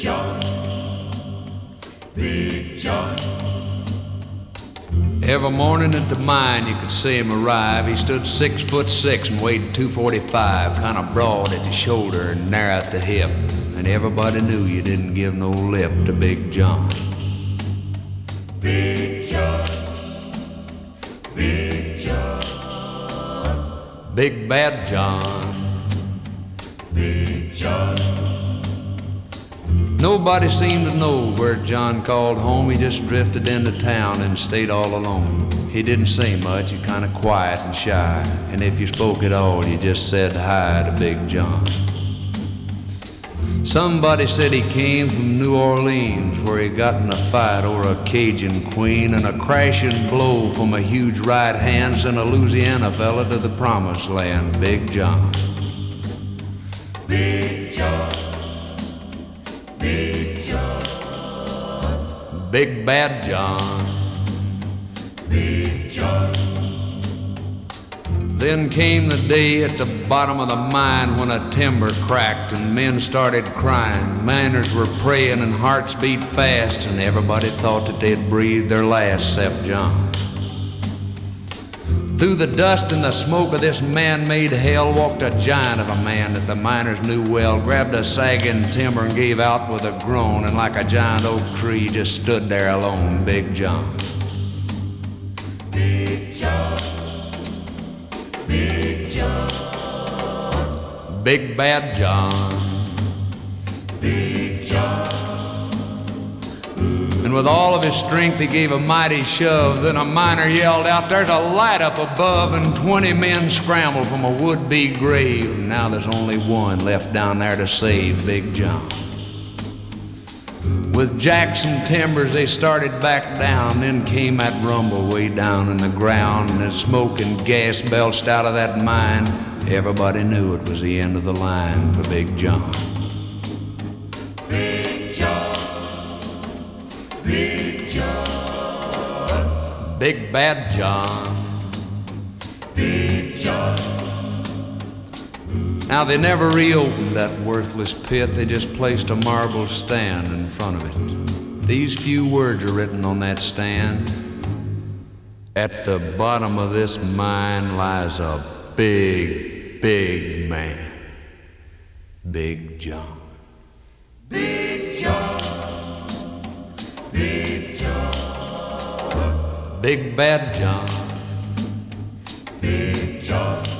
John, Big John. Every morning at the mine you could see him arrive. He stood 6'6" and weighed 245, kind of broad at the shoulder and narrow at the hip. And everybody knew you didn't give no lip to Big John. Big John, Big John, Big Bad John, Big John. Nobody seemed to know where John called home. He just drifted into town and stayed all alone. He didn't say much, he kind of quiet and shy. And if you spoke at all, you just said hi to Big John. Somebody said he came from New Orleans, where he got in a fight over a Cajun queen, and a crashing blow from a huge right hand sent a Louisiana fella to the promised land. Big John, Big John, Big John, Big Bad John, Big John. Then came the day at the bottom of the mine when a timber cracked and men started crying. Miners were praying and hearts beat fast, and everybody thought that they'd breathe their last except John. Through the dust and the smoke of this man-made hell walked a giant of a man that the miners knew well, grabbed a sagging timber and gave out with a groan, and like a giant oak tree just stood there alone. Big John, Big John, Big John, Big Bad John, Big John. and with all of his strength he gave a mighty shove. Then a miner yelled out, "There's a light up above," and 20 men scrambled from a would-be grave. Now there's only one left down there to save Big John. With jacks and timbers they started back down. Then came that rumble way down in the ground, and as smoke and gas belched out of that mine, everybody knew it was the end of the line for Big John. Big John, Big John, Big Bad John, Big John. Now they never reopened that worthless pit. They just placed a marble stand in front of it. These few words are written on that stand: "At the bottom of this mine lies a big, big man, Big John." Big John, Big John, Big Bad John, Big John.